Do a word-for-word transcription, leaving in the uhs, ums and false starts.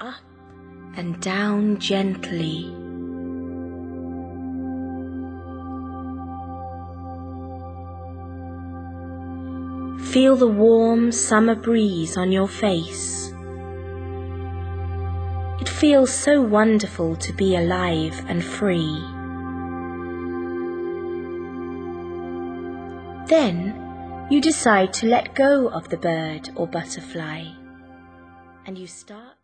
up and down gently. Feel the warm summer breeze on your face. It feels so wonderful to be alive and free. Then you decide to let go of the bird or butterfly, and you start